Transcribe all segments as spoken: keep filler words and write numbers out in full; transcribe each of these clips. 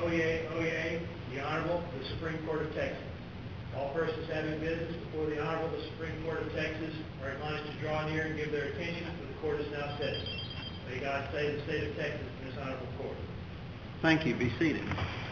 Oyez, Oyez, the Honorable, the Supreme Court of Texas. All persons having business before the Honorable, the Supreme Court of Texas are admonished to draw near and give their attention, for the Court is now sitting. May God save the state of Texas in this Honorable Court. Thank you. Be seated.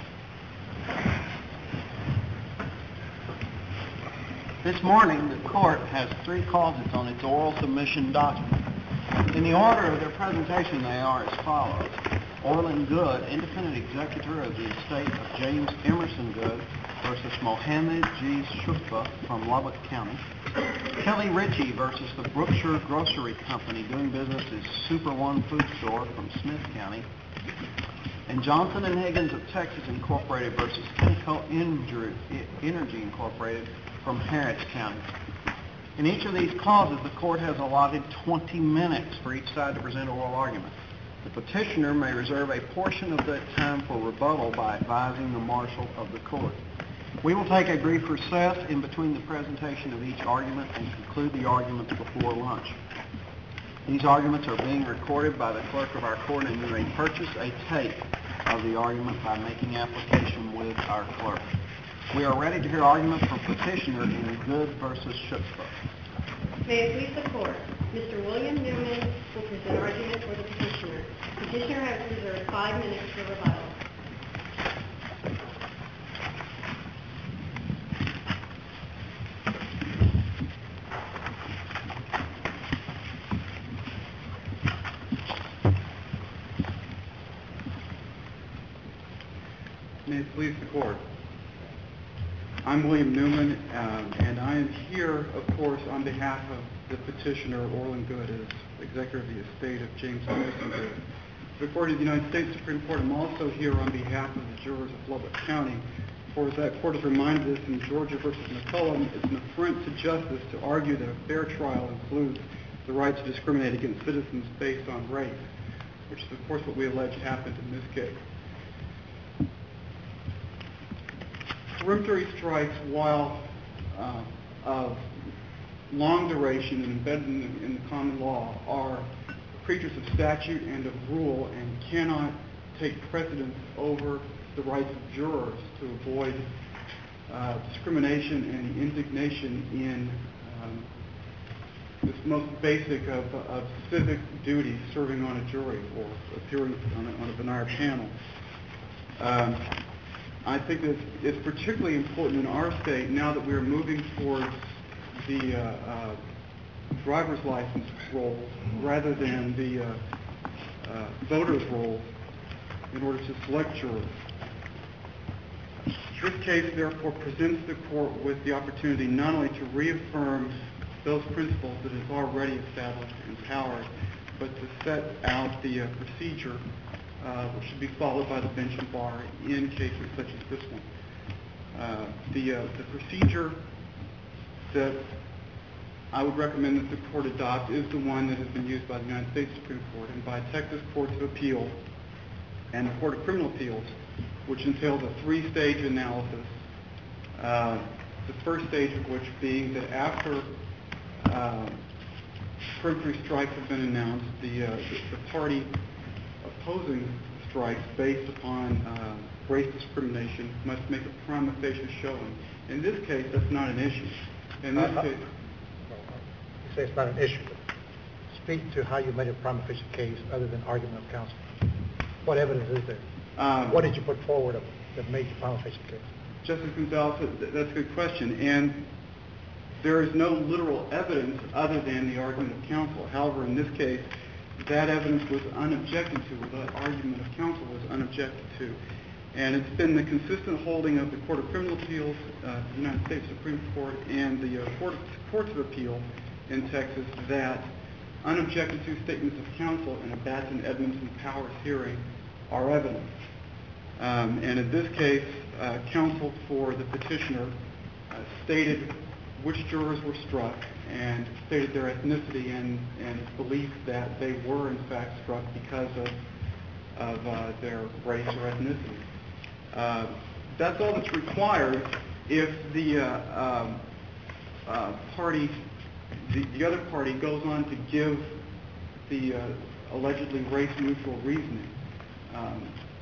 This morning, the Court has three causes on its oral submission document. In the order of their presentation, they are as follows. Orland Good, independent executor of the estate of James Emerson Good versus Mohammed G. Shukba from Lubbock County. Kelly Ritchie versus the Brookshire Grocery Company, doing business as Super One Food Store from Smith County. And Johnson and Higgins of Texas Incorporated versus Tenneco Energy Incorporated from Harris County. In each of these causes, the Court has allotted twenty minutes for each side to present oral argument. The petitioner may reserve a portion of that time for rebuttal by advising the marshal of the Court. We will take a brief recess in between the presentation of each argument and conclude the arguments before lunch. These arguments are being recorded by the clerk of our court, and you may purchase a tape of the argument by making application with our clerk. We are ready to hear argument from petitioner in Good versus Shukba. May it please the Court, Mister William Newman will present argument for the petitioner. Petitioner has reserved five minutes for rebuttal. May it please the Court. I'm William Newman, um, and I am here, of course, on behalf of the petitioner, Orland Good, as executor of the estate of James Emerson Good. Before the United States Supreme Court, I'm also here on behalf of the jurors of Lubbock County. For as that court has reminded us in Georgia versus McCullum, it's an affront to justice to argue that a fair trial includes the right to discriminate against citizens based on race, which is, of course, what we allege happened in this case. Peremptory strikes, while uh, of long duration and embedded in the, in the common law, are creatures of statute and of rule and cannot take precedence over the rights of jurors to avoid uh, discrimination and indignation in um, this most basic of, of civic duty, serving on a jury or appearing on a, on a venire panel. Um, I think that it's particularly important in our state now that we're moving towards the uh, uh, driver's license role rather than the uh, uh, voter's role in order to select jurors. This case, therefore, presents the Court with the opportunity not only to reaffirm those principles that have already established and empowered, but to set out the uh, procedure Uh, which should be followed by the bench and bar in cases such as this one. Uh, the, uh, the procedure that I would recommend that the Court adopt is the one that has been used by the United States Supreme Court and by Texas Courts of Appeal and the Court of Criminal Appeals, which entails a three-stage analysis, uh, the first stage of which being that after uh, peremptory strikes have been announced, the, uh, the, the party opposing strikes based upon uh, race discrimination must make a prima facie showing. In this case, that's not an issue. In this uh, case, you say it's not an issue. Speak to how you made a prima facie case other than argument of counsel. What evidence is there? Um, what did you put forward of, that made the prima facie case? Justice Gonzalez, that's a good question. And there is no literal evidence other than the argument of counsel. However, in this case, that evidence was unobjected to, or that argument of counsel was unobjected to. And it's been the consistent holding of the Court of Criminal Appeals, uh, the United States Supreme Court, and the uh, Court of, Courts of Appeal in Texas that unobjected to statements of counsel in a Batson, Edmondson, Powers hearing are evidence. Um, and in this case, uh, counsel for the petitioner uh, stated which jurors were struck and stated their ethnicity and, and belief that they were in fact struck because of, of uh, their race or ethnicity. Uh, that's all that's required if the uh, um, uh, party, the, the other party goes on to give the uh, allegedly race-neutral reasoning. Um,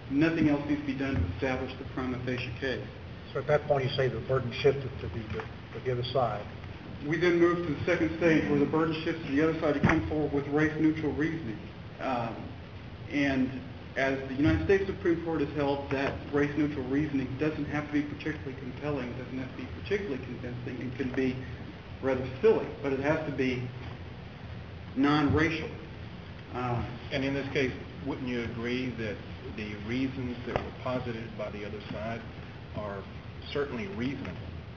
nothing else needs to be done to establish the prima facie case. So at that point, you say the burden shifted to the, to the other side. We then move to the second stage where the burden shifts to the other side to come forward with race-neutral reasoning. Um, and as the United States Supreme Court has held, that race-neutral reasoning doesn't have to be particularly compelling, it doesn't have to be particularly convincing, it can be rather silly, but it has to be non-racial. Um, And in this case, wouldn't you agree that the reasons that were posited by the other side are certainly reasonable?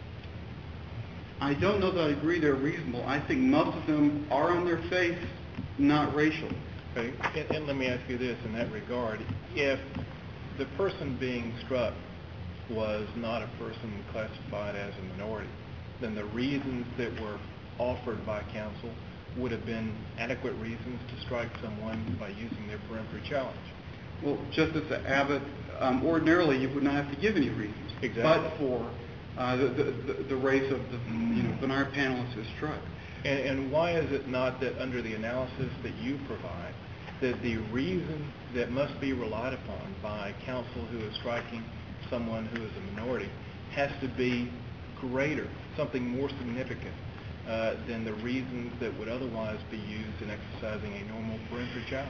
I don't know that I agree they're reasonable. I think most of them are on their face not racial. Okay, and, and let me ask you this in that regard. If the person being struck was not a person classified as a minority, then the reasons that were offered by counsel would have been adequate reasons to strike someone by using their peremptory challenge. Well, Justice Abbott, um, ordinarily you would not have to give any reasons. Exactly. But for uh, the, the, the race of the you know, veneer panelist who struck. And, and why is it not that under the analysis that you provide, that the reason that must be relied upon by counsel who is striking someone who is a minority has to be greater, something more significant uh, than the reasons that would otherwise be used in exercising a normal peremptory challenge?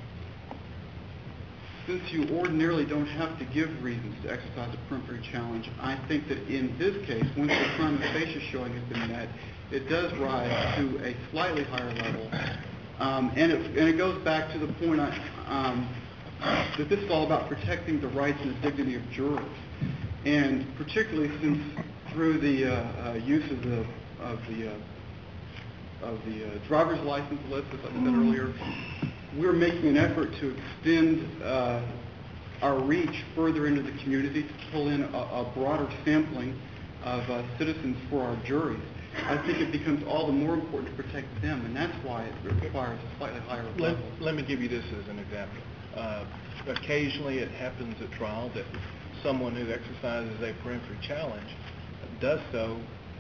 Since you ordinarily don't have to give reasons to exercise a peremptory challenge, I think that in this case, once the prima facie showing has been met, it does rise to a slightly higher level. Um, and, it, and it goes back to the point I, um, that this is all about protecting the rights and the dignity of jurors. And particularly since through the uh, uh, use of the, of the, uh, of the uh, driver's license list, as I said earlier, we're making an effort to extend uh, our reach further into the community to pull in a, a broader sampling of uh, citizens for our juries. I think it becomes all the more important to protect them, and that's why it requires a slightly higher Let, level. let me give you this as an example. Uh, occasionally it happens at trial that someone who exercises a peremptory challenge does so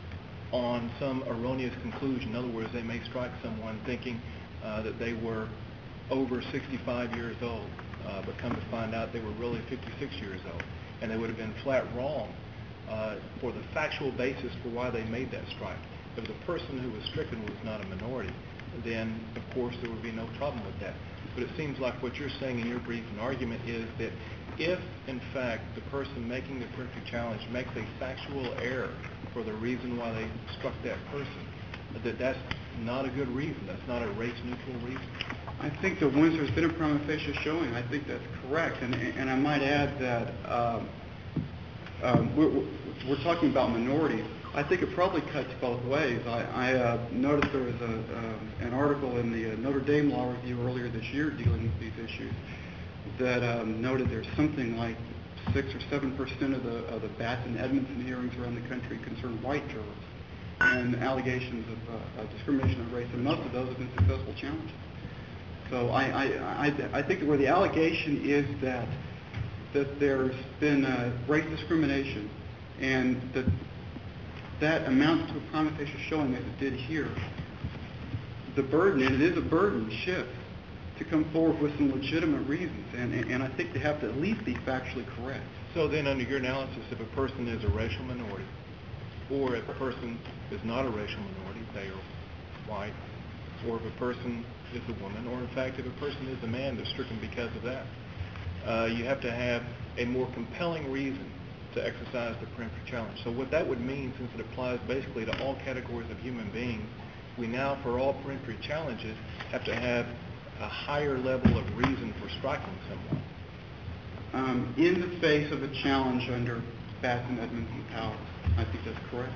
on some erroneous conclusion. In other words, they may strike someone thinking uh, that they were over sixty-five years old, uh, but come to find out they were really fifty-six years old, and they would have been flat wrong uh, for the factual basis for why they made that strike. If the person who was stricken was not a minority, then of course there would be no problem with that. But it seems like what you're saying in your brief and argument is that if, in fact, the person making the peremptory challenge makes a factual error for the reason why they struck that person, that that's not a good reason. That's not a race-neutral reason. I think that once there's been a prima facie showing, I think that's correct. And, and I might add that um, um, we're, we're talking about minorities. I think it probably cuts both ways. I, I uh, noticed there was a, um, an article in the uh, Notre Dame Law Review earlier this year dealing with these issues that um, noted there's something like six or seven percent of the of the Batson Edmondson hearings around the country concern white jurors and allegations of, uh, of discrimination on race, and most of those have been successful challenges. So I, I, I, I think that where the allegation is that that there's been uh, race discrimination and that that amounts to a prima facie showing as it did here, the burden, and it is a burden, shifts to come forward with some legitimate reasons, and, and I think they have to at least be factually correct. So then under your analysis, if a person is a racial minority, or if a person is not a racial minority, they are white, or if a person is a woman, or in fact if a person is a man, they're stricken because of that. Uh, you have to have a more compelling reason to exercise the peremptory challenge. So what that would mean, since it applies basically to all categories of human beings, we now, for all peremptory challenges, have to have a higher level of reason for striking someone. Um, in the face of a challenge under Batson, Edmondson, Powers, I think that's correct.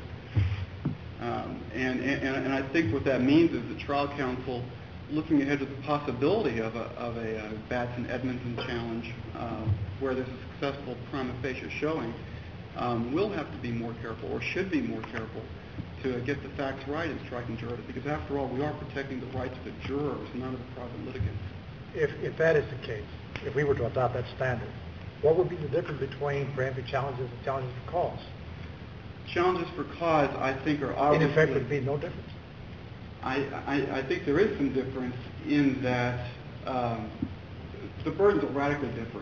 Um, and, and, and I think what that means is the trial counsel, looking ahead to the possibility of a, of a uh, Batson, Edmondson challenge uh, where there's a successful prima facie showing, um, will have to be more careful, or should be more careful, to get the facts right in striking jurors, because after all, we are protecting the rights of the jurors, not of the private litigants. If, if that is the case, if we were to adopt that standard, what would be the difference between peremptory challenges and challenges for cause? Challenges for cause, I think, are obviously... In effect, would be no difference. I, I, I think there is some difference in that um, the burdens are radically different.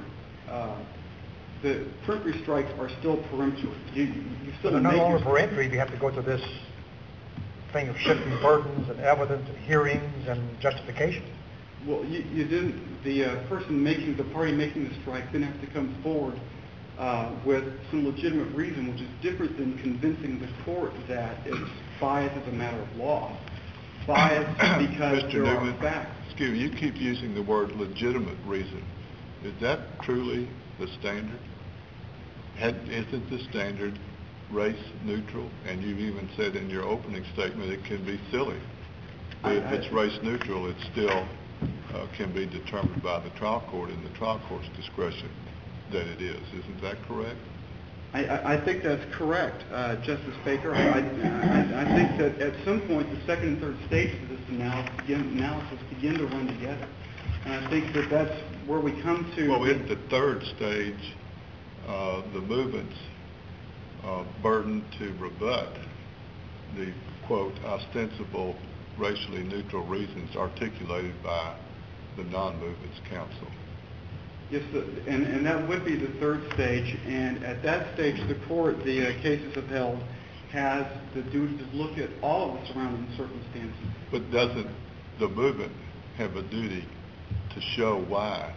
uh, the peremptory strikes are still peremptory. You, you still They're no make longer your- peremptory if you have to go to this thing of shifting burdens and evidence and hearings and justification. Well, you, you didn't, the uh, person making, the party making the strike then has to come forward uh, with some legitimate reason, which is different than convincing the court that it's biased as a matter of law. Biased because Mister there are Newman, facts. excuse me, you keep using the word legitimate reason. Is that truly the standard? Had, isn't the standard race neutral? And you even said in your opening statement it can be silly. But if I- I- it's race neutral, it still uh, can be determined by the trial court in the trial court's discretion that it is. Isn't that correct? I, I, I think that's correct, uh, Justice Baker. I, I, I, I think that at some point the second and third stages of this analysis begin, analysis begin to run together. And I think that that's where we come to... Well, at the third stage, uh, the movement's uh, burden to rebut the, quote, ostensible racially neutral reasons articulated by the non-movement's counsel. Yes, the, and, and that would be the third stage. And at that stage, the court, the uh, cases have held, has the duty to look at all of the surrounding circumstances. But doesn't the movement have a duty to show why,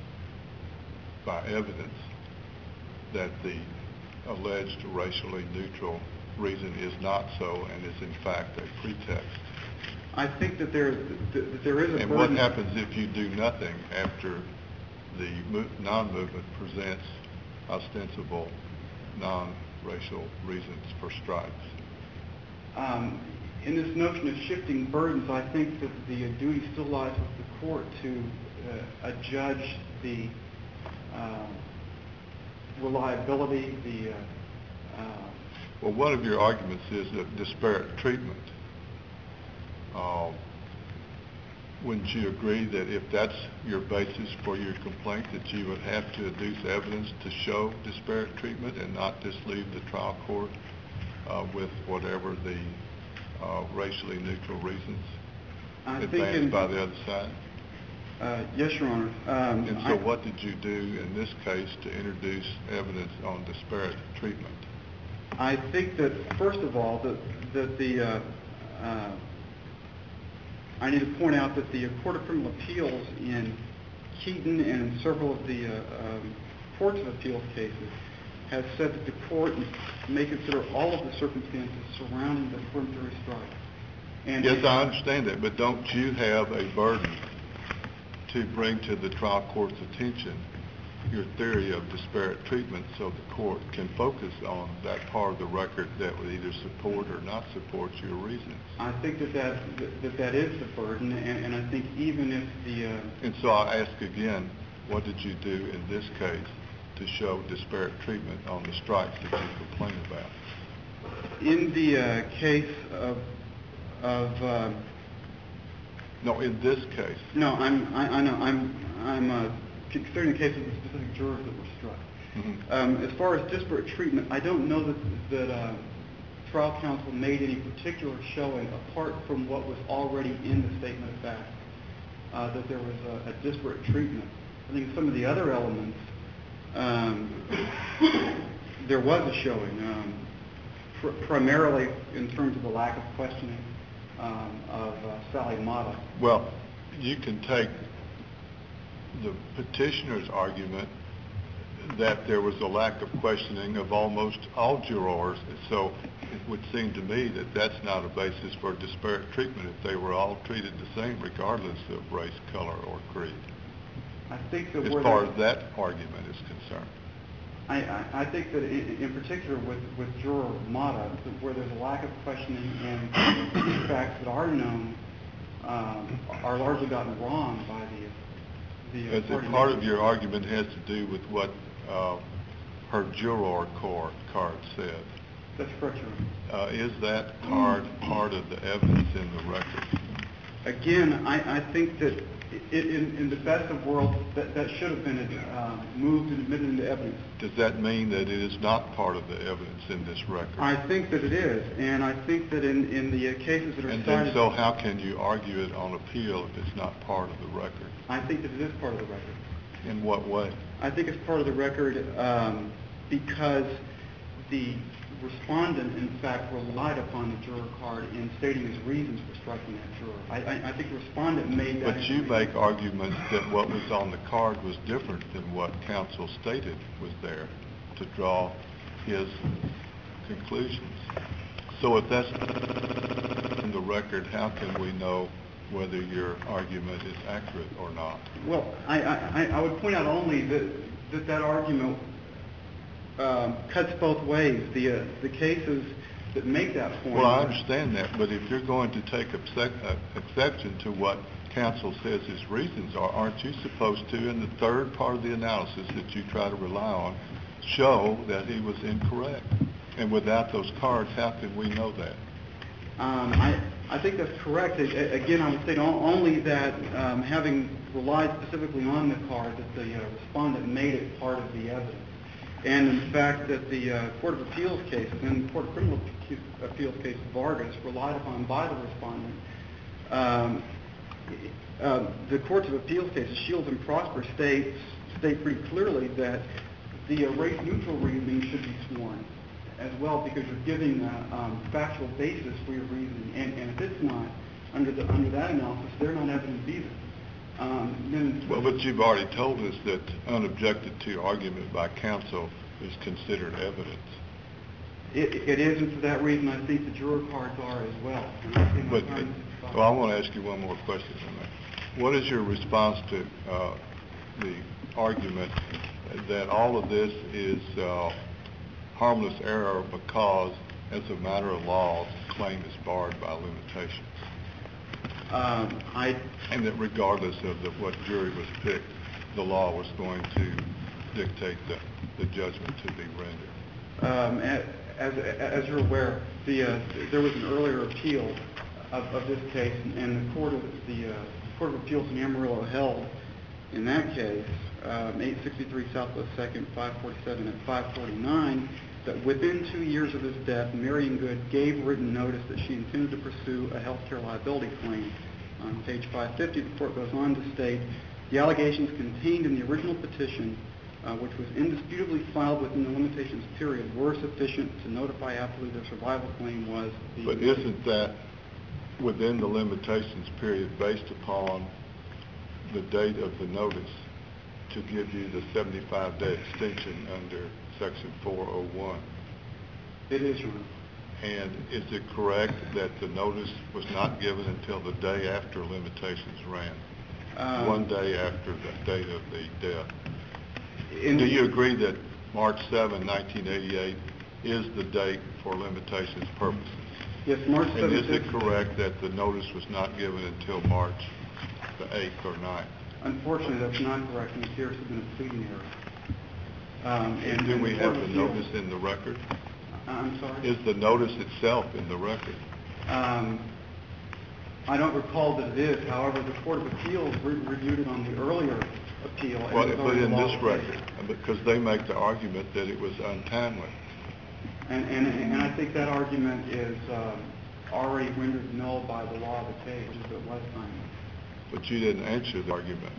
by evidence, that the alleged racially neutral reason is not so and is in fact a pretext? I think that there, that there is a And burden... what happens if you do nothing after the mo- non-movement presents ostensible non-racial reasons for strikes? Um, in this notion of shifting burdens, I think that the uh, duty still lies with the court to uh, adjudge the uh, reliability, the... Uh, uh, Well, one of your arguments is that disparate treatment. Uh, wouldn't you agree that if that's your basis for your complaint, that you would have to adduce evidence to show disparate treatment and not just leave the trial court uh, with whatever the uh, racially neutral reasons I think advanced in- by the other side? uh, yes, Your Honor. Um, And so I- what did you do in this case to introduce evidence on disparate treatment? I think that, first of all, that, that the... Uh, uh, I need to point out that the Court of Criminal Appeals in Keaton and in several of the uh, um, courts of appeals cases has said that the court may consider all of the circumstances surrounding the peremptory strike. And Yes, I understand that, but don't you have a burden to bring to the trial court's attention your theory of disparate treatment so the court can focus on that part of the record that would either support or not support your reasons? I think that that, that, that is the burden, and, and I think even if the... Uh, And so I ask again, what did you do in this case to show disparate treatment on the strikes that you complain about? in the uh, case of... of uh, No, in this case. no, I'm, I, I know, I'm, I'm uh, considering the case of the specific jurors that were struck. Mhm. Um, as far as disparate treatment, I don't know that, that uh, trial counsel made any particular showing apart from what was already in the statement of fact, uh, that there was a, a disparate treatment. I think some of the other elements, um, there was a showing, um, pr- primarily in terms of the lack of questioning um, of uh, Sally Mata. Well, you can take the petitioner's argument that there was a lack of questioning of almost all jurors, so it would seem to me that that's not a basis for disparate treatment if they were all treated the same regardless of race, color, or creed, I think that as where far there- as that argument is concerned. I, I, I think that in, in particular with, with juror Mata, that where there's a lack of questioning and the facts that are known um, are largely gotten wrong by the the uh, As a party part of making- your argument has to do with what uh, her juror card, card said. That's correct, Your Honor. Uh, is that card part of the evidence in the record? Again, I, I think that i in, in the best of worlds, that, that should have been uh, moved and admitted into evidence. Does that mean that it is not part of the evidence in this record? I think that it is, and I think that in, in the uh, cases that are And cited... then so how can you argue it on appeal if it's not part of the record? I think that it is part of the record. In what way? I think it's part of the record um, because the respondent, in fact, relied upon the juror card in stating his reasons for striking that juror. I, I, I think the respondent made that... But you make arguments that what was on the card was different than what counsel stated was there to draw his conclusions. So if that's in the record, how can we know whether your argument is accurate or not? Well, I, I, I would point out only that that, that argument um, cuts both ways. The, uh, the cases that make that point... Well, I understand that, but if you're going to take exce- uh, exception to what counsel says his reasons are, aren't you supposed to, in the third part of the analysis that you try to rely on, show that he was incorrect? And without those cards, how can we know that? Um, I, I think that's correct. A- Again, I would say only that um, having relied specifically on the card, that the uh, respondent made it part of the evidence. And in fact, that the uh, Court of Appeals cases and the Court of Criminal Appeals case Vargas relied upon by the respondent. Um, uh, the Courts of Appeals cases, Shields and Prosper, state, state pretty clearly that the uh, race-neutral reasoning should be sworn as well, because you're giving a um, factual basis for your reasoning. And, and if it's not, under, the, under that analysis, they're not evidence either. Um, then, well, but you've already told us that unobjected to argument by counsel is considered evidence. It, it is, and for that reason, I think the juror cards are as well. And I think my But, time is well, I want to ask you one more question on that. What is your response to uh, the argument that all of this is uh, harmless error because, as a matter of law, the claim is barred by limitations? Um, I, and that regardless of the, what jury was picked, the law was going to dictate the, the judgment to be rendered. Um, as, as you're aware, the, uh, there was an earlier appeal of, of this case, and the Court of the uh, Court of Appeals in Amarillo held in that case, um, eight sixty-three Southwest Second, five forty-seven and five forty-nine, that within two years of his death, Marion Good gave written notice that she intended to pursue a health care liability claim. On page five fifty, the court goes on to state, the allegations contained in the original petition, uh, which was indisputably filed within the limitations period, were sufficient to notify appellee their survival claim was the... But isn't that within the limitations period based upon the date of the notice to give you the seventy-five day extension under Section four oh one? It is, Your Honor. And is it correct that the notice was not given until the day after limitations ran? Um, One day after the date of the death. In Do you agree that March seventh, nineteen eighty-eight is the date for limitations purposes? Yes, March seventh. And is it correct that the notice was not given until March the eighth or ninth? Unfortunately, that's not correct, and it appears to have been a pleading error. Um, and, and do we and have the Appeals, notice in the record? I'm sorry? Is the notice itself in the record? Um, I don't recall that it is. However, the Court of Appeals re- reviewed it on the earlier appeal. And Well, it was but on the in law this of record, case. because they make the argument that it was untimely. And, and, and I think that argument is um, already rendered null by the law of the case, if it was timely. But you didn't answer the argument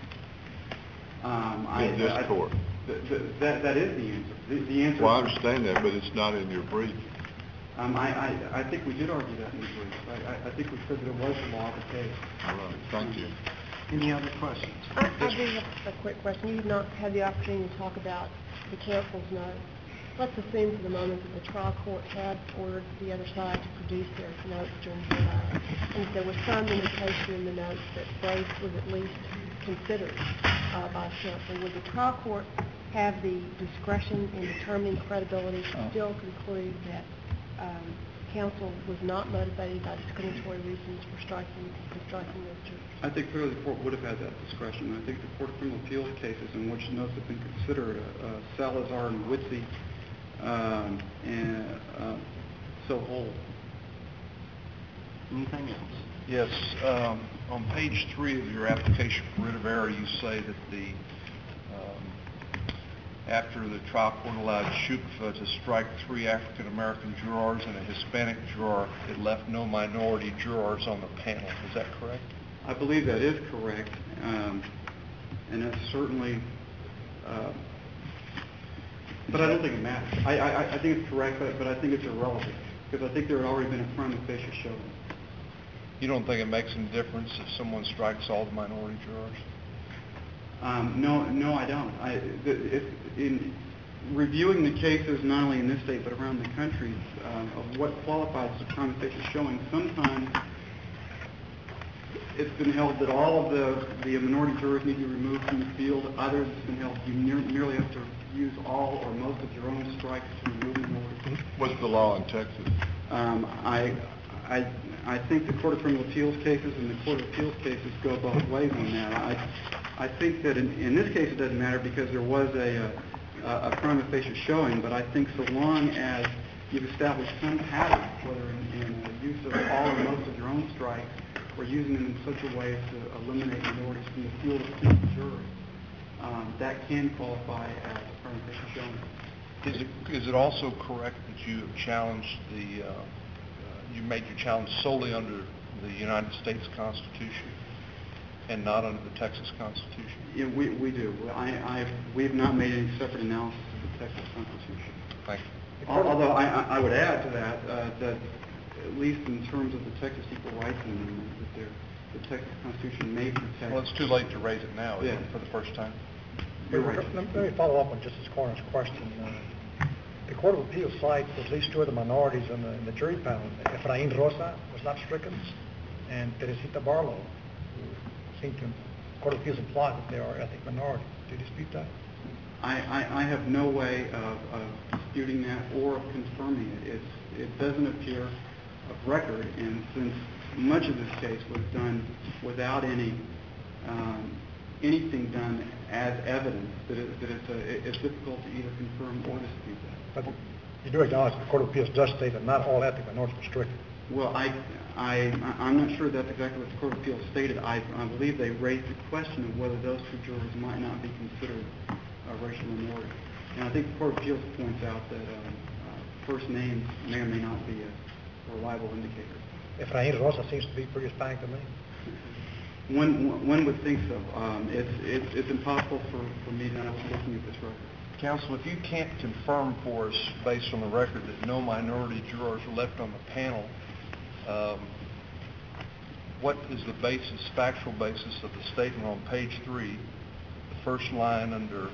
Um, I, in this I, court. Th- th- that, that is the answer. The, the answer Well, I understand that, but it's not in your brief. Um, I, I, I think we did argue that in the brief. I, I, I think we said that it was the law of the case. All right, thank you. Any other questions? I, I do have a quick question. You've not had the opportunity to talk about the counsel's note. Let's assume for the moment that the trial court had ordered the other side to produce their notes during the trial, and if there was some indication in the notes that Brace was at least considered uh, by counsel, would the trial court have the discretion in determining credibility to still conclude that um, counsel was not motivated by discriminatory reasons for striking for striking those jurors? I think clearly the court would have had that discretion. I think the Court of Criminal Appeals cases in which notes have been considered, uh, uh, Salazar and Witzy, um, and uh, so hold. Anything else? Yes, um, on page three of your application for writ of error, you say that the um, after the trial court allowed Shukfa to strike three African American jurors and a Hispanic juror, it left no minority jurors on the panel. Is that correct? I believe that is correct. Um, And that's certainly, uh, but I don't think it matters. I, I, I think it's correct, but, but I think it's irrelevant, because I think there had already been a prima facie showing. You don't think it makes any difference if someone strikes all the minority jurors? Um, no, no, I don't. I, the, if, in reviewing the cases, not only in this state but around the country, um, of what qualifies as a prima facie showing, sometimes it's been held that all of the, the minority jurors need to be removed from the field. Others, it's been held you near, merely have to use all or most of your own strikes to remove minorities. What's the law in Texas? Um, I, I, I think the Court of Criminal Appeals cases and the Court of Appeals cases go both ways on that. I, I think that in, in this case it doesn't matter because there was a, a, a prima facie showing, but I think so long as you've established some pattern, whether in, in uh, use of all or most of your own strikes, or using them in such a way as to eliminate minorities from the field of potential jurors, um, that can qualify as a prima facie showing. Is it, is it also correct that you have challenged the, uh, uh, you made your challenge solely under the United States Constitution and not under the Texas Constitution? Yeah, we, we do. I, I, we have not made any separate analysis of the Texas Constitution. Thank you. Although I, I would add to that, uh, that at least in terms of the Texas Equal Rights Amendment, that there, the Texas Constitution may protect... Well, it's too late to raise it now, isn't Yeah. it, for the first time? You're right. Let me follow up on Justice Corner's question. Uh, the Court of Appeals cites at least two of the minorities in the, in the jury panel. Efrain Rosa was not stricken, and Teresita Barlow, who seem to, the Court of Appeals implied that they are ethnic minorities. Do you dispute that? I, I, I have no way of, of disputing that or of confirming it. It's, it doesn't appear of record, and since much of this case was done without any um, anything done as evidence, that, it, that it's, a, it's difficult to either confirm or dispute that. But you do acknowledge that the Court of Appeals does state that not all ethnic minorities were stricken. Well, I, I, I'm not sure that's exactly what the Court of Appeals stated. I, I believe they raised the question of whether those two jurors might not be considered a racial minority. And I think the Court of Appeals points out that um, uh, first names may or may not be a reliable indicator. Efrain Rosa seems to be pretty Hispanic to me. One, one would think so. Um, it's, it's, it's impossible for, for me to know looking at this record. Counsel, if you can't confirm for us, based on the record, that no minority jurors were left on the panel, um, what is the basis, factual basis of the statement on page three, the first line under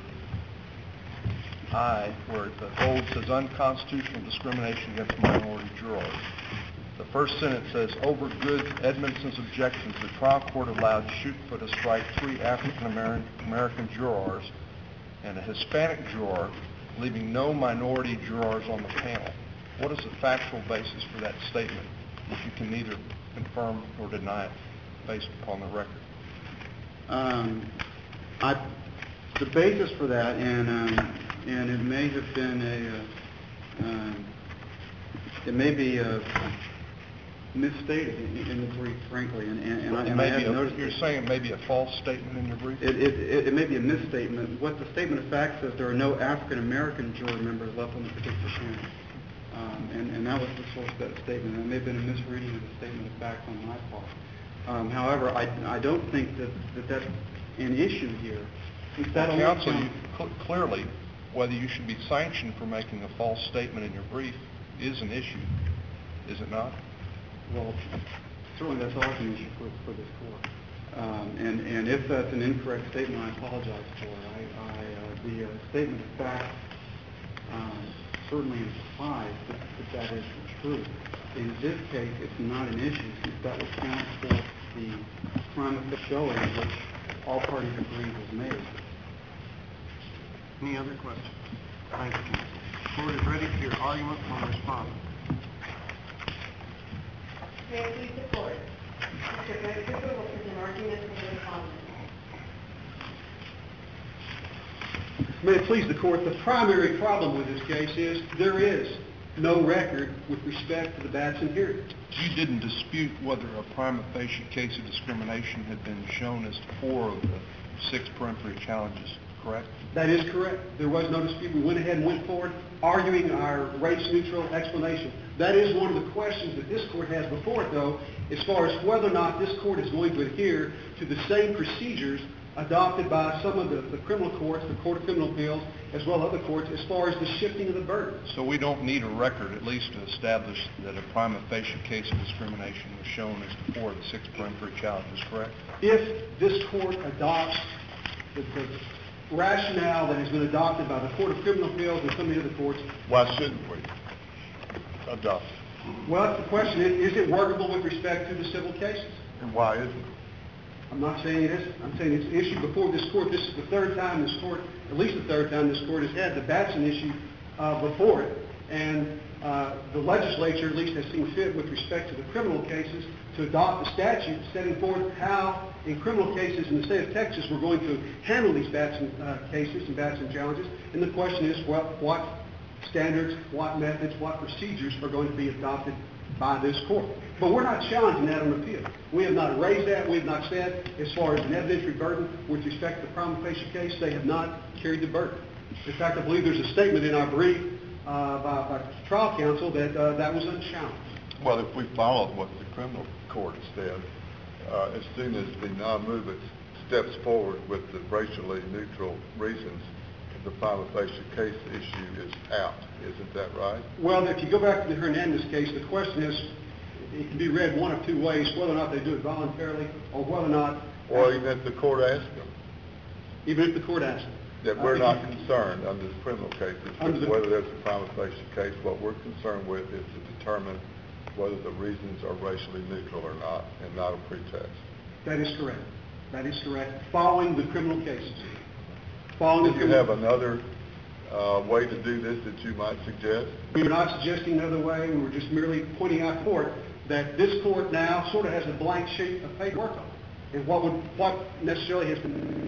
I, where the bold says unconstitutional discrimination against minority jurors? The first sentence says, over Goods Edmondson's objections, the trial court allowed Shootfoot to strike three African American jurors and a Hispanic juror, leaving no minority jurors on the panel. What is the factual basis for that statement, if you can neither confirm or deny it based upon the record? Um, I, the basis for that, and um, and it may have been a, uh, um, it may be a misstated in, in the brief, frankly, and, and, and, I, and I have noticed... You're saying it may be a false statement in your brief? It, it, it, it may be a misstatement. What the statement of fact says, there are no African-American juror members left on the particular panel. Um, and, and that was the source of that statement. It may have been a misreading of the statement of fact on my part. Um, however, I, I don't think that, that that's an issue here. That well, counsel, you, cl clearly, whether you should be sanctioned for making a false statement in your brief is an issue, is it not? Well, certainly that's always an issue for, for this court. Um, and, and if that's an incorrect statement, I apologize for it. I, I, uh, the uh, statement of fact um, certainly implies that, that that is the truth. In this case, it's not an issue since that would count for the crime of showing which all parties agree was made. Any other questions? Thank you, counsel. The court is ready for your argument from respondent. May I please the court? Mister Greg Cooper will present argument for the respondent. May it please the court, the primary problem with this case is there is no record with respect to the Batson hearing. You didn't dispute whether a prima facie case of discrimination had been shown as to four of the six peremptory challenges, correct? That is correct. There was no dispute. We went ahead and went forward arguing our race-neutral explanation. That is one of the questions that this court has before it, though, as far as whether or not this court is going to adhere to the same procedures adopted by some of the, the criminal courts, the Court of Criminal Appeals, as well as other courts, as far as the shifting of the burden. So we don't need a record, at least to establish that a prima facie case of discrimination was shown as to four of the six peremptory challenges, correct? If this court adopts the, the rationale that has been adopted by the Court of Criminal Appeals and some of the other courts, Why shouldn't we adopt it? well, the question is, is it workable with respect to the civil cases? And why isn't it? I'm not saying it isn't. I'm saying it's an issue before this court. This is the third time this court, at least the third time this court has had the Batson issue uh, before it. And uh, the legislature at least has seen fit with respect to the criminal cases to adopt a statute setting forth how in criminal cases in the state of Texas we're going to handle these Batson uh, cases and Batson challenges. And the question is what, what standards, what methods, what procedures are going to be adopted by this court. But we're not challenging that on appeal. We have not raised that. We have not said, as far as an evidentiary burden with respect to the prima facie case, they have not carried the burden. In fact, I believe there's a statement in our brief uh, by, by trial counsel that uh, that was unchallenged. Well, if we follow what the criminal court said, uh, as soon as the non-movement steps forward with the racially neutral reasons, the prima facie case issue is out. Isn't that right? Well, if you go back to the Hernandez case, the question is, it can be read one of two ways, whether or not they do it voluntarily or whether or not... Or even if the court asks them. Even if the court asks them. That we're Uh, not if you- concerned under the criminal cases Under with the- whether there's a prima facie case. What we're concerned with is to determine whether the reasons are racially neutral or not, and not a pretext. That is correct. That is correct. Following the criminal cases. Following Do the you criminal... have another uh, way to do this that you might suggest? We were not suggesting another way. We were just merely pointing out court that this court now sort of has a blank sheet of paper to work on. And what would what necessarily has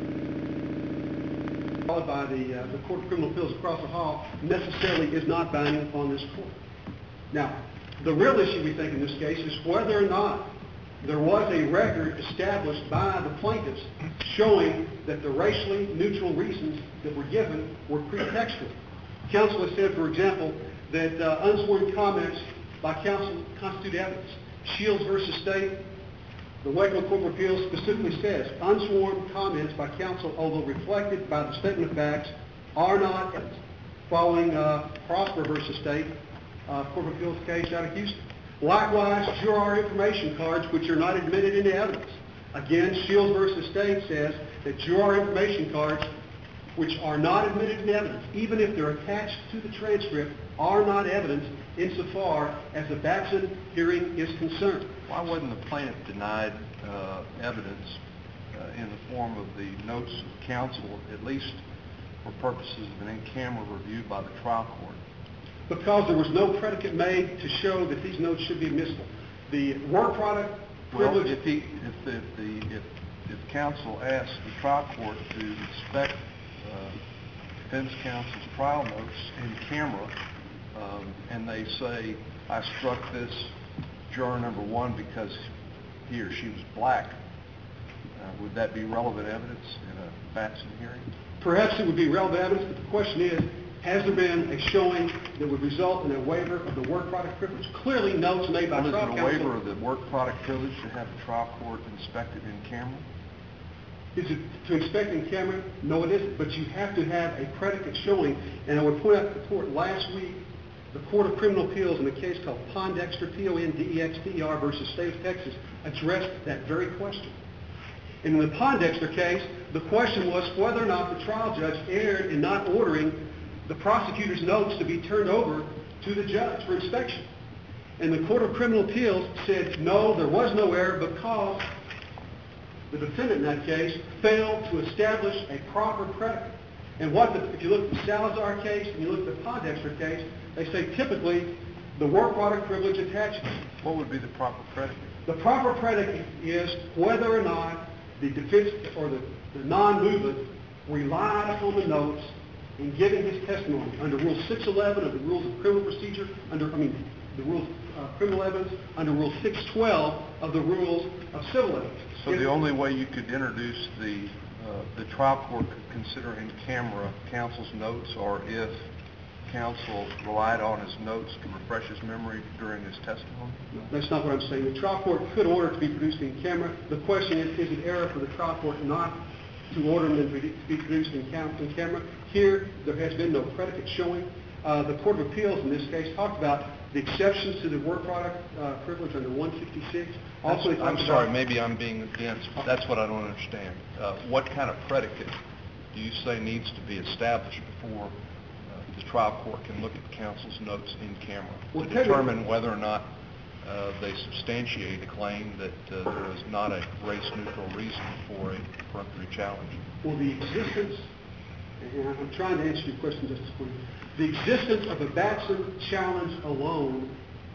been followed by the uh, the Court of Criminal Appeals across the hall necessarily is not binding upon this court. Now, the real issue we think in this case is whether or not there was a record established by the plaintiffs showing that the racially neutral reasons that were given were pretextual. Counsel has said, for example, that uh, unsworn comments by counsel constitute evidence. Shields versus State, the Waco Court of Appeals specifically says unsworn comments by counsel, although reflected by the statement of facts, are not evidence. Following uh, Prosper versus State, uh, Court of Appeals case out of Houston. Likewise, juror information cards, which are not admitted into evidence. Again, Shields versus State says that juror information cards, which are not admitted into evidence, even if they're attached to the transcript, are not evidence insofar as the Batson hearing is concerned. Why wasn't the plaintiff denied uh, evidence uh, in the form of the notes of counsel, at least for purposes of an in-camera review by the trial court? Because there was no predicate made to show that these notes should be admissible. The work product Well, privilege... if he, if the, if the, if, if counsel asked the trial court to inspect uh, defense counsel's trial notes in camera, um, and they say, I struck this juror number one because he or she was black, uh, would that be relevant evidence in a Batson hearing? Perhaps it would be relevant evidence, but the question is, has there been a showing that would result in a waiver of the work product privilege? Clearly, notes made by Well, trial is it counsel... a waiver of the work product privilege to have the trial court inspect it in camera? Is it to inspect in camera? No, it isn't. But you have to have a predicate showing. And I would point out to the court, last week, the Court of Criminal Appeals in a case called Pondexter, P O N D E X T E R versus State of Texas, addressed that very question. In the Pondexter case, the question was whether or not the trial judge erred in not ordering the prosecutor's notes to be turned over to the judge for inspection. And the Court of Criminal Appeals said, no, there was no error because the defendant in that case failed to establish a proper predicate. And what the, if you look at the Salazar case and you look at the Pondexter case, they say typically the work product privilege attaches. What would be the proper predicate? The proper predicate is whether or not the defense or the, the non-movement relied upon the notes in giving his testimony under Rule six eleven of the Rules of Criminal Procedure, under, I mean, the Rules of uh, Criminal Evidence, under Rule six twelve of the Rules of Civil Evidence. So If- the only way you could introduce the, uh, the trial court could consider in camera counsel's notes, or if counsel relied on his notes to refresh his memory during his testimony? That's not what I'm saying. The trial court could order it to be produced in camera. The question is, is it error for the trial court not to order them to be produced in cam- in camera. Here, there has been no predicate showing. Uh, the Court of Appeals in this case talked about the exceptions to the work product uh, privilege under one fifty-six. Also, it I'm talks sorry, about- maybe I'm being dense, but that's what I don't understand. Uh, What kind of predicate do you say needs to be established before uh, the trial court can look at counsel's notes in camera Well, to technically- determine whether or not uh, they substantiate a claim that uh, there is not a race-neutral reason for a peremptory challenge? Well, the existence, and I'm trying to answer your question, Justice Quinn, the existence of a Batson challenge alone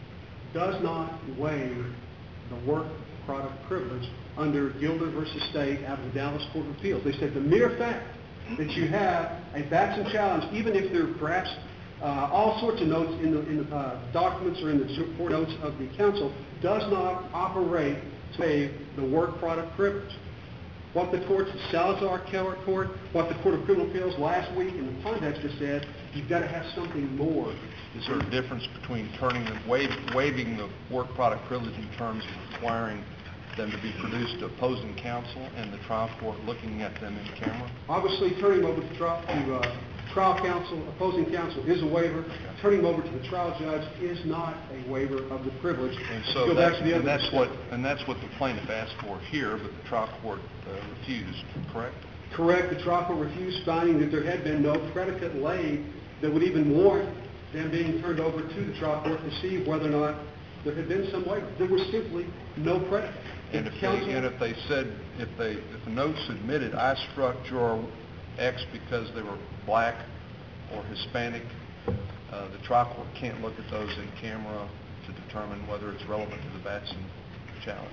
does not waive the work product privilege under Gilder versus State out of the Dallas Court of Appeals. They said the mere fact that you have a Batson challenge, even if there are perhaps uh, all sorts of notes in the, in the uh, documents or in the court notes of the counsel, does not operate to waive the work product privilege. What the courts, the Salazar Keller Court, what the Court of Criminal Appeals last week in the context has said, you've got to have something more. Is there a difference between turning the, waive, waiving the work product privilege in terms of requiring them to be produced to opposing counsel and the trial court looking at them in camera? Obviously, turning them over to trial, to, uh, trial counsel, opposing counsel is a waiver. Turning them over to the trial judge is not a waiver of the privilege. And Go so back that's, to the and other that's what and that's what the plaintiff asked for here, but the trial court uh, refused. Correct? Correct. The trial court refused, finding that there had been no predicate laid that would even warrant them being turned over to the trial court to see whether or not there had been some waiver. There was simply no predicate. And if they and if they said if they if the note submitted, I struck juror X because they were black or Hispanic, uh, the trial court can't look at those in camera to determine whether it's relevant to the Batson challenge.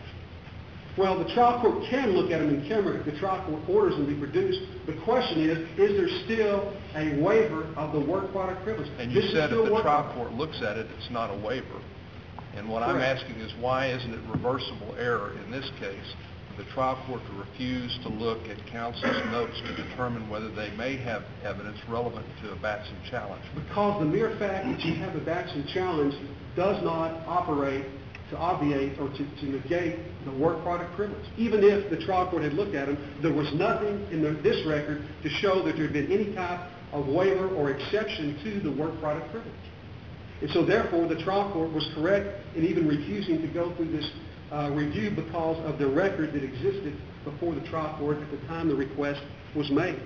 Well, the trial court can look at them in camera if the trial court orders them to be produced. The question is, is there still a waiver of the work product privilege? And you This is said still if the work trial product. court looks at it, it's not a waiver. And what I'm Correct. asking is, why isn't it reversible error in this case for the trial court to refuse to look at counsel's notes to determine whether they may have evidence relevant to a Batson challenge? Because the mere fact that you have a Batson challenge does not operate to obviate or to, to negate the work product privilege. Even if the trial court had looked at them, there was nothing in the, this record to show that there had been any type of waiver or exception to the work product privilege. And so therefore, the trial court was correct in even refusing to go through this uh, review because of the record that existed before the trial court at the time the request was made.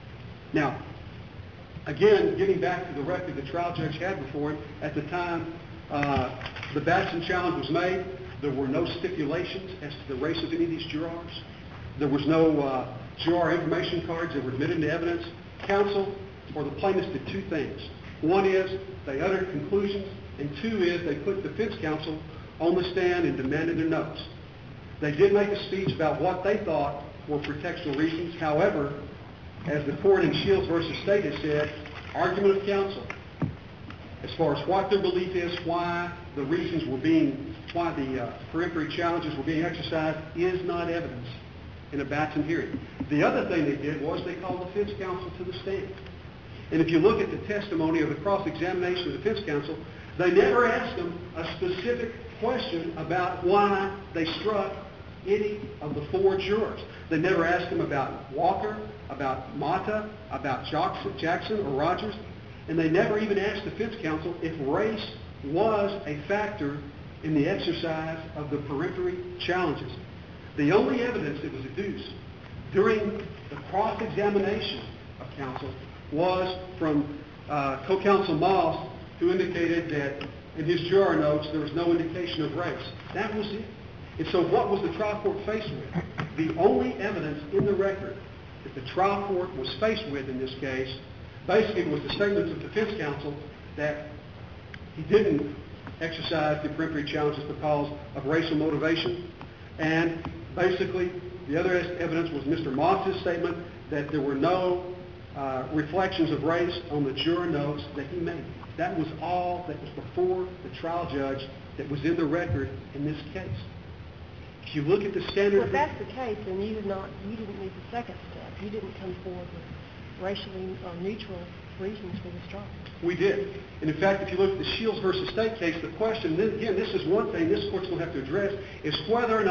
Now, again, getting back to the record the trial judge had before him, at the time uh, the Batson challenge was made, there were no stipulations as to the race of any of these jurors. There was no uh, juror information cards that were admitted into evidence. Counsel or the plaintiffs did two things. One is they uttered conclusions, and two is they put defense counsel on the stand and demanded their notes. They did make a speech about what they thought were pretextual reasons. However, as the court in Shields versus State has said, argument of counsel, as far as what their belief is, why the reasons were being, why the uh, peremptory challenges were being exercised, is not evidence in a Batson hearing. The other thing they did was they called defense counsel to the stand. And if you look at the testimony of the cross-examination of the defense counsel, they never asked them a specific question about why they struck any of the four jurors. They never asked them about Walker, about Mata, about Jackson or Rogers, and they never even asked defense counsel if race was a factor in the exercise of the peremptory challenges. The only evidence that was adduced during the cross-examination of counsel was from uh, co-counsel Moss, who indicated that in his juror notes there was no indication of race. That was it. And so what was the trial court faced with? The only evidence in the record that the trial court was faced with in this case basically was the statements of defense counsel that he didn't exercise the peremptory challenges because of racial motivation. And basically the other evidence was Mister Moss's statement that there were no Uh, reflections of race on the juror notes that he made. That was all that was before the trial judge that was in the record in this case. If you look at the standard... Well, if that's the case, then you did not, you didn't need the second step. You didn't come forward with racially uh, neutral reasons for this trial. We did. And in fact, if you look at the Shields versus State case, the question, then again, this is one thing this court's going to have to address, is whether or not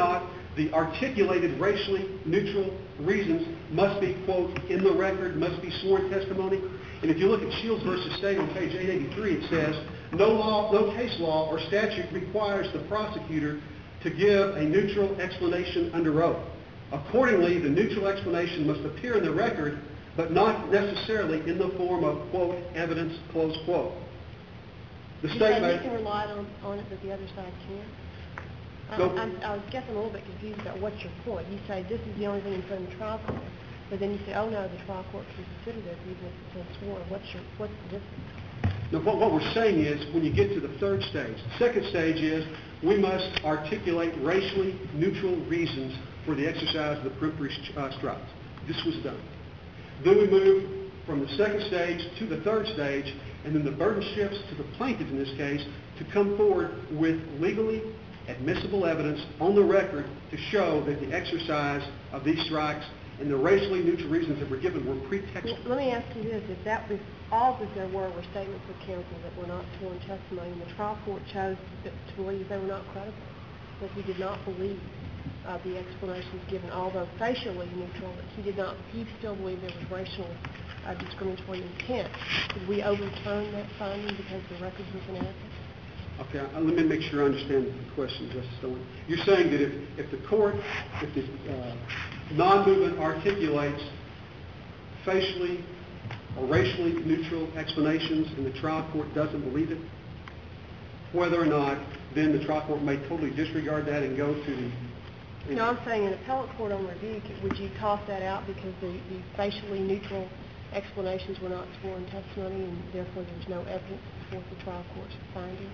The articulated racially neutral reasons must be, quote, in the record, must be sworn testimony. And if you look at Shields versus State on page eight eighty-three, it says, no law, no case law or statute requires the prosecutor to give a neutral explanation under oath. Accordingly, the neutral explanation must appear in the record, but not necessarily in the form of, quote, evidence, close quote. The You state said may... we can rely on, on it, but the other side can't? I- No. I'm, I guess I'm a little bit confused about what's your point. You say this is the only thing in front of the trial court, but then you say, oh no, the trial court can consider this even if it's unsworn. What's your, what's the difference? No, what, what we're saying is, when you get to the third stage, the second stage is we must articulate racially neutral reasons for the exercise of the peremptory uh, strikes. This was done. Then we move from the second stage to the third stage, and then the burden shifts to the plaintiff in this case to come forward with legally admissible evidence on the record to show that the exercise of these strikes and the racially neutral reasons that were given were pretextual. Well, let me ask you this. If that was, all that there were were statements of counsel that were not sworn testimony, and the trial court chose to, to believe they were not credible, that he did not believe uh, the explanations given, although facially neutral, that he did not, he still believed there was racial uh, discriminatory intent. Could we overturn that finding because the record was inadequate? Okay, uh, let me make sure I understand the question, Justice Owen. You're saying that if, if the court, if the uh, non-movement articulates facially or racially neutral explanations and the trial court doesn't believe it, whether or not then the trial court may totally disregard that and go to the... No, I'm saying in appellate court on review, could- would you toss that out because the, the facially neutral explanations were not sworn testimony and therefore there's no evidence to support the trial court's finding?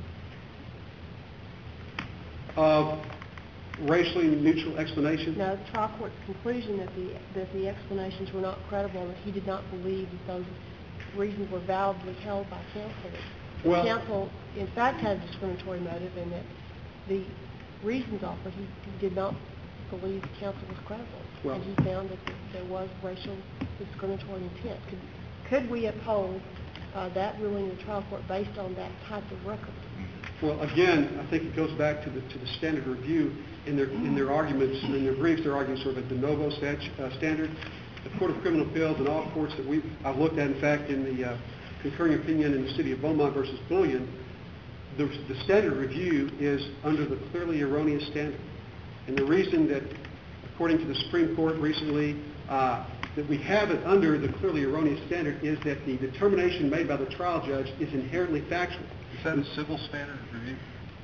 Uh, racially neutral explanation? No, the trial court's conclusion that the, that the explanations were not credible and that he did not believe that those reasons were validly held by counsel. The Well- counsel, in fact, had a discriminatory motive and that the reasons offered, he, he did not believe counsel was credible. Well- and he found that there was racial discriminatory intent. Could, could we uphold uh, that ruling in the trial court based on that type of record? Well, again, I think it goes back to the to the standard review. In their in their arguments, in their briefs, they're arguing sort of a de novo statu- uh, standard. The Court of Criminal Appeals and all courts that we've I've looked at, in fact, in the uh, concurring opinion in the city of Beaumont versus Bullion, the, the standard review is under the clearly erroneous standard. And the reason that, according to the Supreme Court recently, uh, that we have it under the clearly erroneous standard is that the determination made by the trial judge is inherently factual. Is that a civil standard review?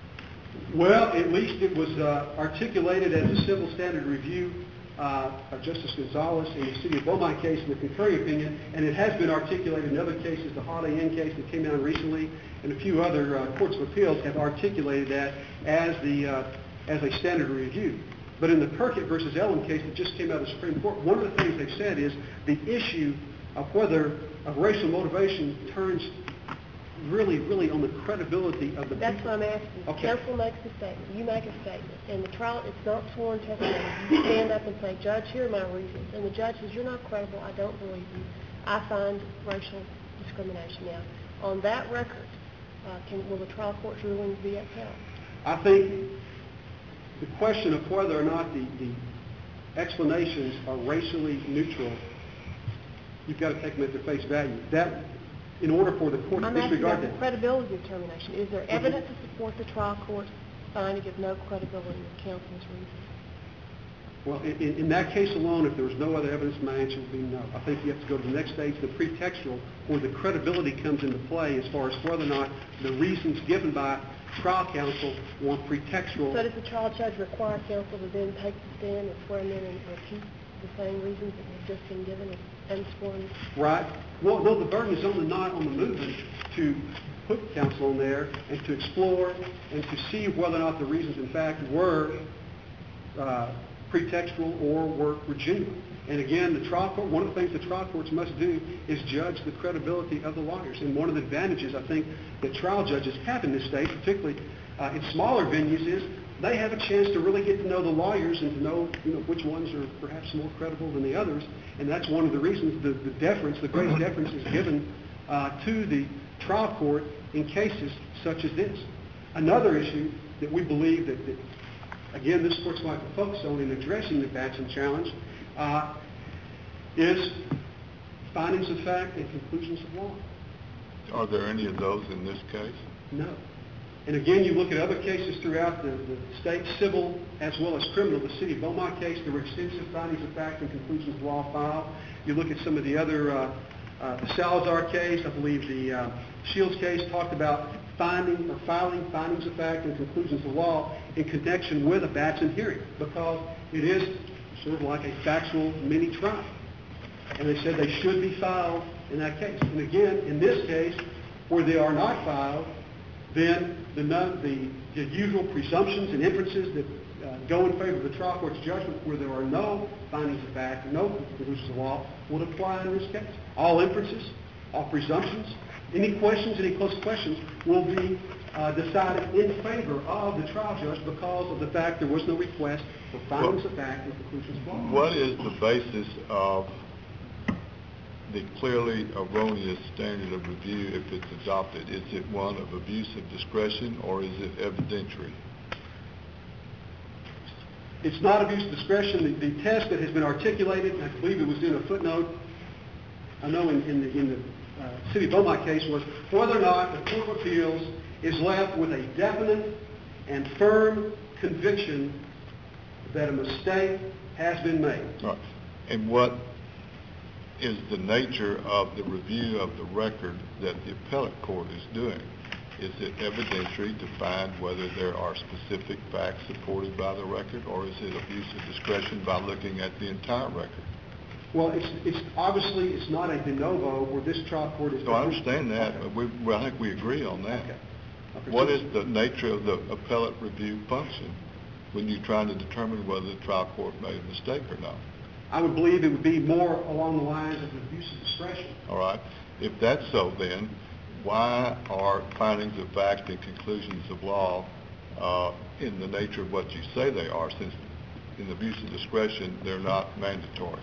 Well, at least it was uh, articulated as a civil standard review uh, by Justice Gonzalez in the city of Beaumont case in the concurring opinion, and it has been articulated in other cases. The Holiday Inn case that came down recently, and a few other uh, courts of appeals have articulated that as the uh, as a standard review. But in the Perkett versus Ellen case that just came out of the Supreme Court, one of the things they've said is the issue of whether a racial motivation turns really, really on the credibility of the That's people. what I'm asking. Okay. Counsel makes a statement, you make a statement, and the trial, it's not sworn testimony. You stand up and say, Judge, here are my reasons. And the judge says, you're not credible, I don't believe you. I find racial discrimination. Now, on that record, uh, can, will the trial court's ruling be upheld? I think the question of whether or not the, the explanations are racially neutral, you've got to take them at their face value. That, in order for the court to I'm asking disregard about the that. credibility determination. Is there evidence to support the trial court's finding of no credibility of counsel's reasons? Well, in, in in that case alone, if there was no other evidence, my answer would be no. I think you have to go to the next stage, the pretextual, where the credibility comes into play as far as whether or not the reasons given by trial counsel were pretextual. So does the trial judge require counsel to then take the stand and swear them in and repeat the same reasons that have just been given as unsworn? Right. Well, no, the burden is on the not on the movement to put counsel on there and to explore and to see whether or not the reasons, in fact, were uh, pretextual or were, were genuine. And again, the trial court, one of the things the trial courts must do is judge the credibility of the lawyers. And one of the advantages, I think, that trial judges have in this state, particularly uh, in smaller venues, is they have a chance to really get to know the lawyers and to know, you know, which ones are perhaps more credible than the others. And that's one of the reasons the, the deference, the great deference is given uh, to the trial court in cases such as this. Another issue that we believe that, that again, this court's going to focus on in addressing the Batson challenge, uh, is findings of fact and conclusions of law. Are there any of those in this case? No. And again, you look at other cases throughout the, the state, civil as well as criminal. The city of Beaumont case, there were extensive findings of fact and conclusions of law filed. You look at some of the other, uh, uh, the Salazar case, I believe the uh, Shields case talked about finding or filing findings of fact and conclusions of law in connection with a Batson hearing, because it is sort of like a factual mini trial. And they said they should be filed in that case. And again, in this case, where they are not filed, then the, the, the usual presumptions and inferences that uh, go in favor of the trial court's judgment, where there are no findings of fact and no conclusions of law, would apply in this case. All inferences, all presumptions, any questions, any close questions will be uh, decided in favor of the trial judge because of the fact there was no request for findings of fact and conclusions of law. What is the basis of the clearly erroneous standard of review if it's adopted? Is it one of abuse of discretion or is it evidentiary? It's not abuse of discretion. The, the test that has been articulated, and I believe it was in a footnote, I know in, in the, in the uh, City of Beaumont case, was whether or not the Court of Appeals is left with a definite and firm conviction that a mistake has been made. Right. And what is the nature of the review of the record that the appellate court is doing? Is it evidentiary to find whether there are specific facts supported by the record, or is it abuse of discretion by looking at the entire record? Well, it's, it's obviously it's not a de novo where this trial court is... So I understand that, okay. but we, well, I think we agree on that. Okay. Okay. What So- is the nature of the appellate review function when you're trying to determine whether the trial court made a mistake or not? I would believe it would be more along the lines of abuse of discretion. All right. If that's so, then why are findings of fact and conclusions of law uh, in the nature of what you say they are, since in abuse of discretion they're not mandatory?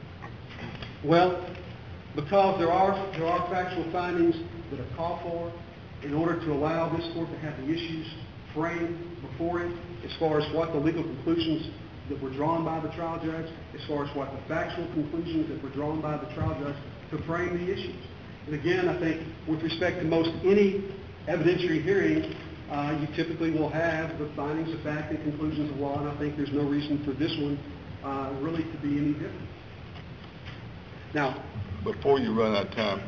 Well, because there are there are factual findings that are called for in order to allow this court to have the issues framed before it, as far as what the legal conclusions that were drawn by the trial judge, as far as what the factual conclusions that were drawn by the trial judge to frame the issues. And again, I think with respect to most any evidentiary hearing, uh, you typically will have the findings of fact and conclusions of law, and I think there's no reason for this one uh, really to be any different. Now, before you run out of time,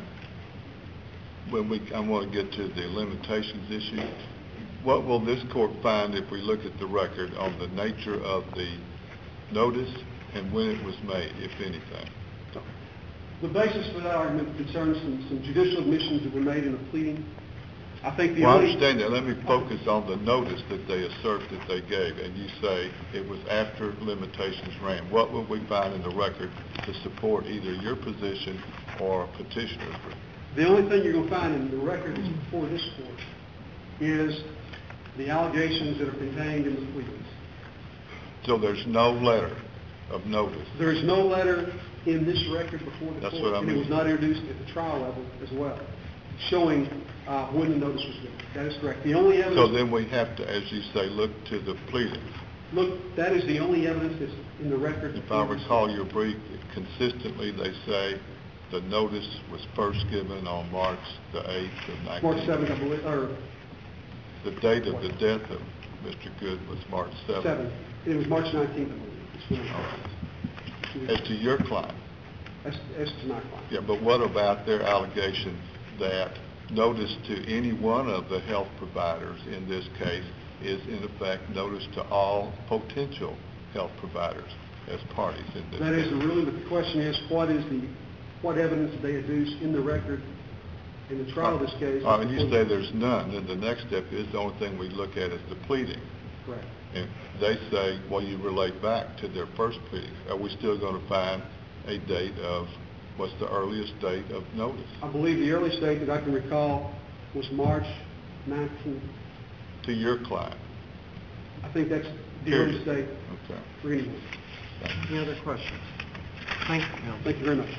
when we, I want to get to the limitations issue. What will this court find if we look at the record on the nature of the notice and when it was made, if anything? The basis for that argument concerns some, some judicial admissions that were made in a pleading. I think the Well, I only... understand that. Let me focus on the notice that they assert that they gave, and you say it was after limitations ran. What will we find in the record to support either your position or petitioner's? The only thing you're going to find in the record is before this court is the allegations that are contained in the pleadings. So there's no letter of notice? There is no letter in this record before the That's court, what I and it mean. was not introduced at the trial level as well, showing uh, when the notice was given. That is correct. The only evidence... So then we have to, as you say, look to the pleadings. Look, that is the only evidence that's in the record. If I recall your brief, consistently they say the notice was first given on March the eighth of nineteen... March seventh, I believe, or... The date of the death of Mister Good was March seventh. seventh. It was March nineteenth, I believe. It's when it All happened. right. As to your client? As, as to my client. Yeah, but what about their allegation that notice to any one of the health providers in this case is in effect notice to all potential health providers as parties in this That case? is really the question is what is the what evidence did they adduce in the record in the trial of this case? Uh, you say there's none, then the next step is the only thing we look at is the pleading. Correct. And they say, well, you relate back to their first pleading. Are we still going to find a date of, what's the earliest date of notice? I believe the earliest date that I can recall was March nineteenth. To your client? I think that's the Period. earliest date Okay. for anyone. Any other questions? Thank you, Counsel. Thank you very much.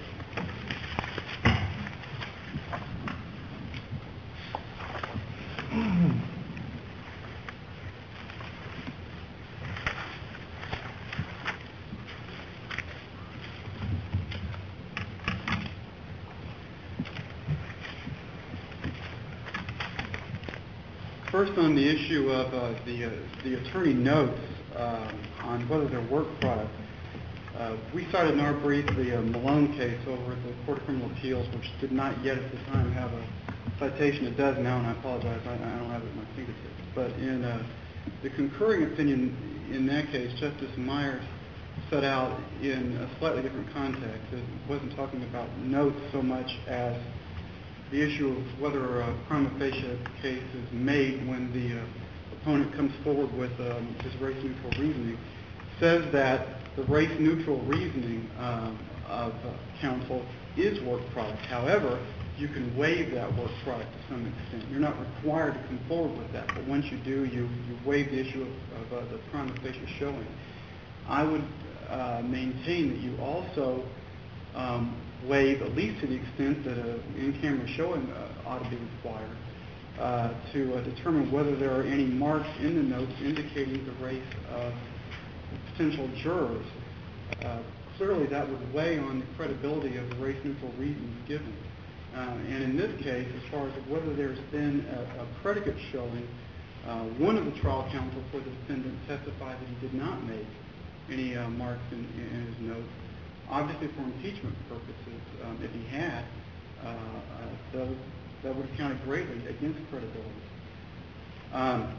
First, on the issue of uh, the, uh, the attorney notes um, on whether they're work product, uh, we cited in our brief the uh, Malone case over at the Court of Criminal Appeals, which did not yet at the time have a citation. It does now, and I apologize, I, I don't have it at my fingertips. But in uh, the concurring opinion in that case, Justice Myers set out in a slightly different context. It wasn't talking about notes so much as the issue of whether a prima facie case is made when the uh, opponent comes forward with um, his race-neutral reasoning, says that the race-neutral reasoning um, of uh, counsel is work product. However, you can waive that work product to some extent. You're not required to come forward with that, but once you do, you, you waive the issue of, of uh, the prima facie showing. I would uh, maintain that you also um, waive, at least to the extent that an in-camera showing uh, ought to be required, uh, to uh, determine whether there are any marks in the notes indicating the race of potential jurors. Uh, clearly, that would weigh on the credibility of the race-neutral reasons given. Uh, and in this case, as far as whether there's been a, a predicate showing, uh, one of the trial counsel for the defendant testified that he did not make any uh, marks in, in his notes. Obviously, for impeachment purposes, um, if he had, uh, uh, that, would, that would have counted greatly against credibility. Um,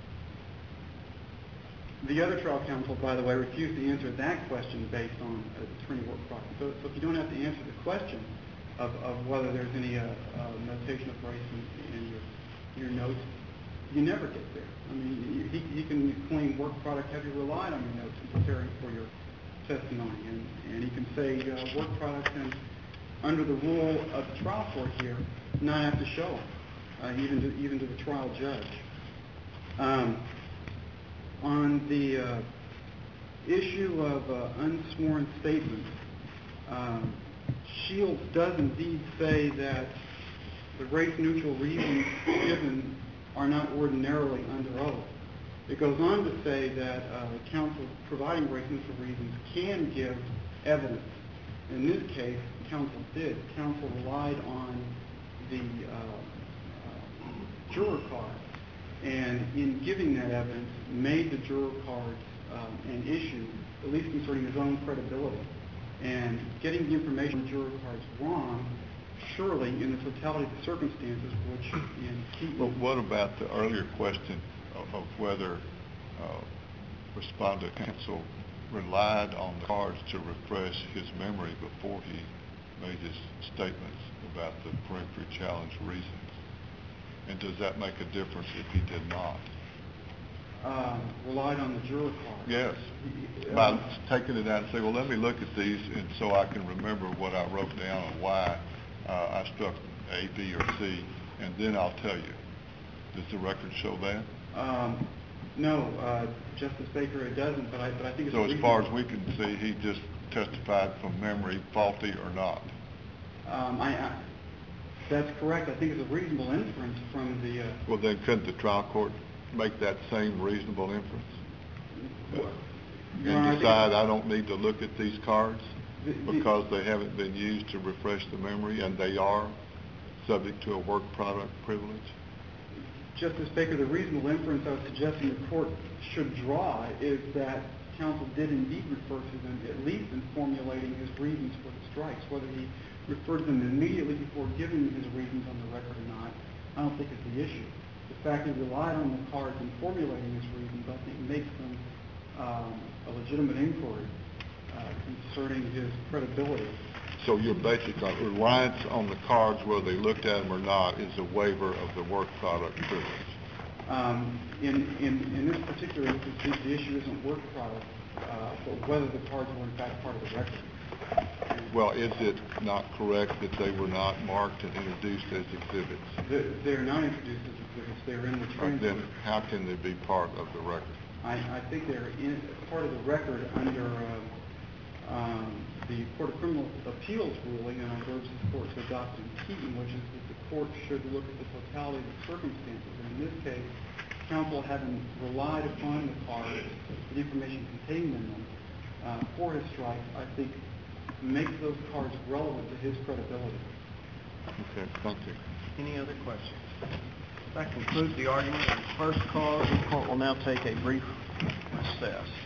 the other trial counsel, by the way, refused to answer that question based on uh, attorney work product. So, so if you don't have to answer the question of, of whether there's any uh, uh, notation of race in, in your, your notes, you never get there. I mean, he, he can claim work product, have you relied on your notes in preparing for your testimony, and, and he can say uh, work product, and under the rule of the trial court here, not have to show, uh, even to even to the trial judge. Um, on the uh, issue of uh, unsworn statements, um, Shields does indeed say that the race-neutral reasons given are not ordinarily under oath. It goes on to say that uh, counsel providing race-neutral reasons can give evidence. In this case, counsel did. Counsel relied on the uh, uh, juror cards, and in giving that evidence, made the juror cards um, an issue, at least concerning his own credibility. And getting the information on the juror cards wrong, surely in the totality of the circumstances, which in Keaton... But what about the earlier question of, of whether uh, respondent counsel relied on the cards to refresh his memory before he made his statements about the peremptory challenge reasons? And does that make a difference if he did not? Um, relied on the juror cards. Yes. He, By um, taking it out and saying, well, let me look at these and so I can remember what I wrote down and why uh, I struck A, B, or C, and then I'll tell you. Does the record show that? Um, no, uh, Justice Baker, it doesn't, but I, but I think it's So a as far as we can see, he just testified from memory, faulty or not? Um, I, I, that's correct. I think it's a reasonable inference from the... Uh, Well, then couldn't the trial court make that same reasonable inference? Well, and Your Honor, decide I, I don't need to look at these cards the, the, because they haven't been used to refresh the memory and they are subject to a work product privilege? Justice Baker, the reasonable inference I was suggesting the court should draw is that counsel did indeed refer to them, at least in formulating his reasons for the strikes. Whether he referred to them immediately before giving his reasons on the record or not, I don't think is the issue. The fact that he relied on the cards in formulating his reasons, I think, makes them um, a legitimate inquiry uh, concerning his credibility. So your basic reliance on the cards, whether they looked at them or not, is a waiver of the work product privilege? Um, in, in, in this particular instance, the, the issue isn't work product, uh, but whether the cards were in fact part of the record. Well, is it not correct that they were not marked and introduced as exhibits? They're, they're not introduced as exhibits. They're in the transcript. Then how can they be part of the record? I, I think they're in, part of the record under uh, um, the Court of Criminal Appeals ruling, and I urge this court to adopt in Keaton, which is that the court should look at the totality of the circumstances. And in this case, counsel, having relied upon the cards, the information contained in them, uh, for his strike, I think makes those cards relevant to his credibility. Okay, thank you. Any other questions? That concludes the argument on the first cause. The court will now take a brief recess.